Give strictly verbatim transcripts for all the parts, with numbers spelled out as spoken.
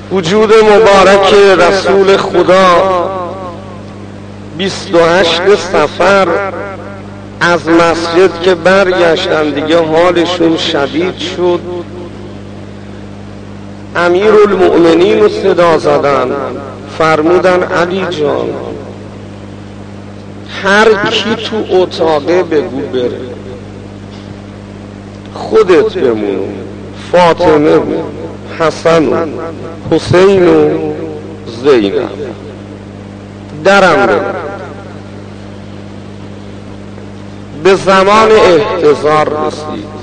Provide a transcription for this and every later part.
وجود مبارک رسول خدا بیست و هشت صفر از مسجد که برگشتن دیگه حالشون شدید شد. امیرالمؤمنین رو صدا زدن، فرمودن علی جان هر کی تو اتاقه بگو بره، خودت بمون، فاطمه و حسن و حسین و زینب، درم بره. به زمان احتضار رسید.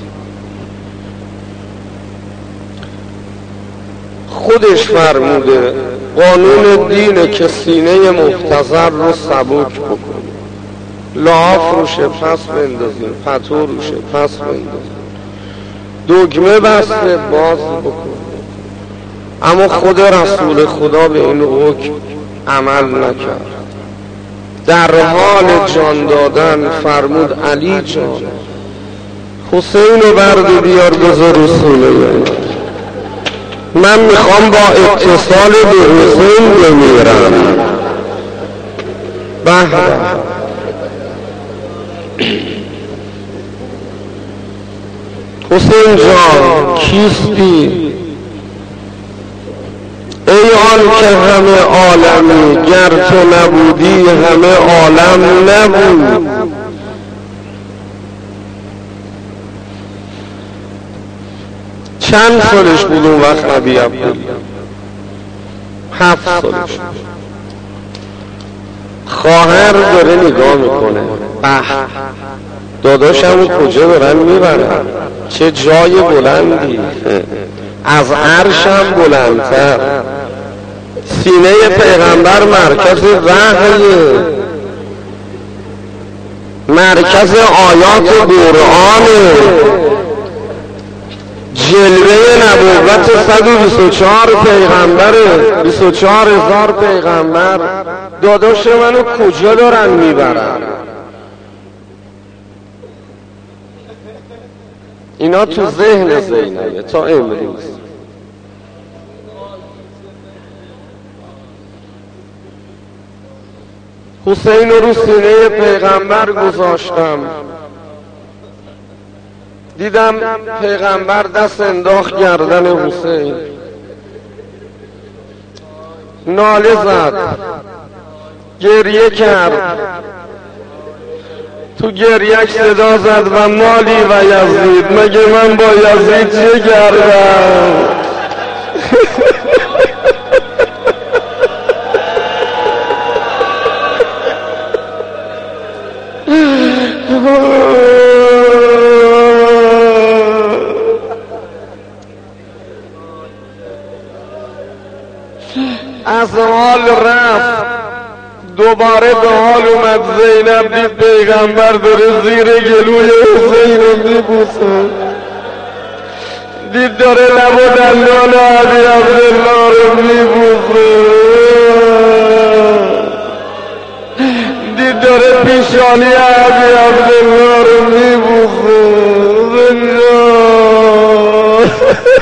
خودش فرموده قانون دینه که سینه محتضر رو سبک بکنیم، لحاف روشه پس بندازیم، پتو روشه پس بندازیم، دگمه بسته باز بکنیم. اما خود رسول خدا به این حکم عمل نکرد. در حال جان دادن فرمود علی جان حسین رو برد بیار بذار رو سینه من، میخوام با اتصال به حسین بمیرم. به حسین جان کیستی؟ ای آن که همه عالمی، گر تو نبودی همه عالم نبود. چند سالش بود اون وقت نبی عبدالله؟ هفت سالش. خواهر داره نگاه میکنه، به داداشمو کجا دارن میبرن، چه جای بلندی، از عرشم بلندتر، سینه پیغمبر مرکز وحیه، مرکز آیات قرآنه، جلوه نبوت صد و بیست و چهار پیغمبره، بیست و چهار هزار پیغمبر. داداش منو کجا دارن میبرن؟ اینا تو ذهن زینبه تا امروز. حسین رو سینه پیغمبر گذاشتم، دیدم پیغمبر دست انداخت گردن حسین، ناله زد، گریه کرد. تو گریه‌اش صدا زد و مالی و یزید، مگه من با یزید چه کردم؟ از حال رفت، دوباره به حال اومد. زینب دید پیغمبر داره زیر گلوی حسین رو میبوسه، دید داره لب و دندان علی عبدالله رو میبوسه، دید داره پیشانی علی عبدالله رو میبوسه. زنجان